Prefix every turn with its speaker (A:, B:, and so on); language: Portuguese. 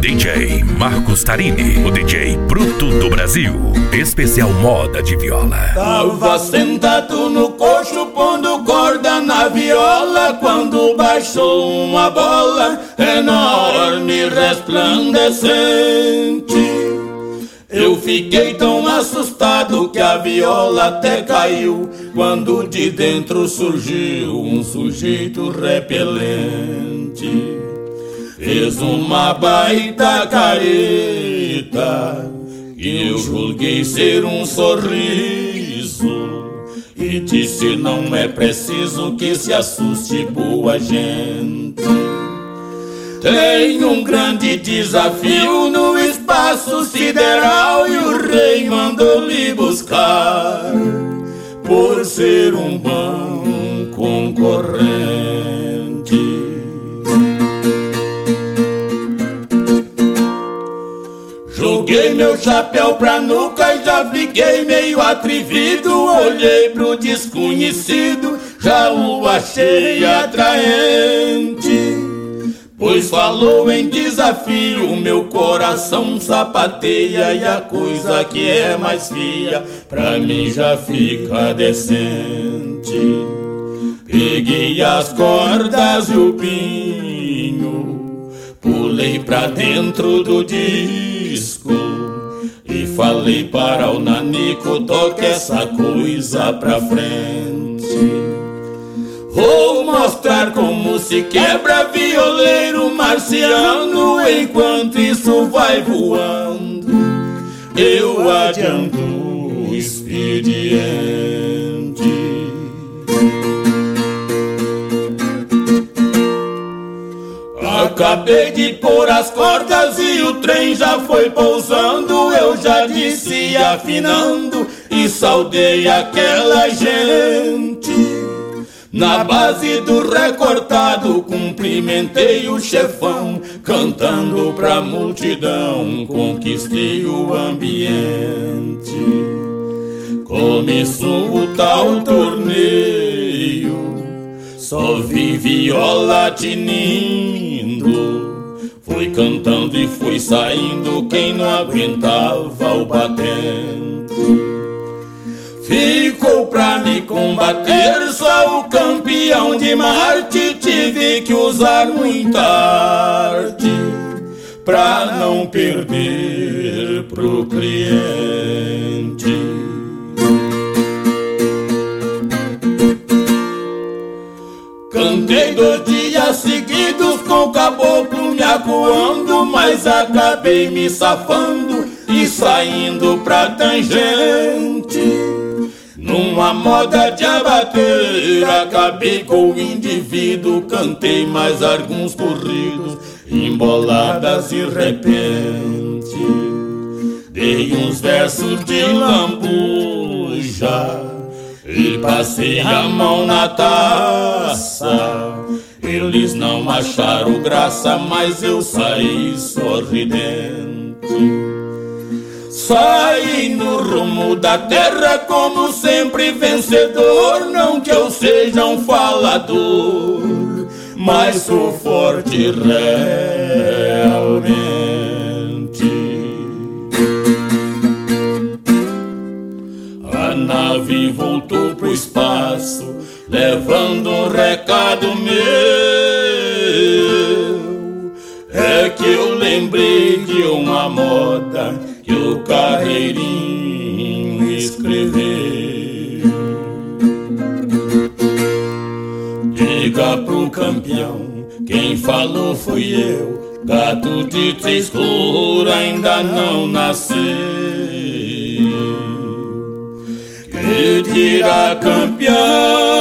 A: DJ Marcos Tarini, o DJ bruto do Brasil. Especial moda de viola.
B: Tava sentado no coxo pondo corda na viola, quando baixou uma bola enorme resplandecente. Eu fiquei tão assustado que a viola até caiu, quando de dentro surgiu um sujeito repelente. Fez uma baita careta que eu julguei ser um sorriso, e disse: não é preciso que se assuste, boa gente. Tem um grande desafio no espaço sideral e o rei mandou lhe buscar, por ser um bom concorrente. Joguei meu chapéu pra nuca e já fiquei meio atrevido. Olhei pro desconhecido, já o achei atraente, pois falou em desafio, meu coração sapateia, e a coisa que é mais fia pra mim já fica decente. Peguei as cordas e o pinho, pulei pra dentro do disco e falei para o nanico: toque essa coisa pra frente. Vou mostrar como se quebra violeiro marciano, enquanto isso vai voando eu adianto o expediente. Acabei de pôr as cordas e o trem já foi pousando. Eu já disse afinando e saudei aquela gente. Na base do recortado cumprimentei o chefão, cantando pra multidão conquistei o ambiente. Começou o tal torneio, só vi viola tinindo. Fui cantando e fui saindo, quem não aguentava o batente. Ficou pra me combater só o campeão de Marte. Tive que usar muita arte pra não perder pro cliente. Cantei 2 dias seguidos com o caboclo me acuando, mas acabei me safando e saindo pra tangente. Numa moda de abater, acabei com o indivíduo, cantei mais alguns corridos, emboladas e repente. Dei uns versos de lambuja e passei a mão na taça. Eles não acharam graça, mas eu saí sorridente. Saí no rumo da terra como sempre vencedor. Não que eu seja um falador, mas sou forte realmente. A nave voltou pro espaço, levando um recado meu. É que eu lembrei de uma moda que o Carreirinho escreveu. Diga pro campeão, quem falou fui eu, gato de 3 cor ainda não nasceu. Que dirá campeão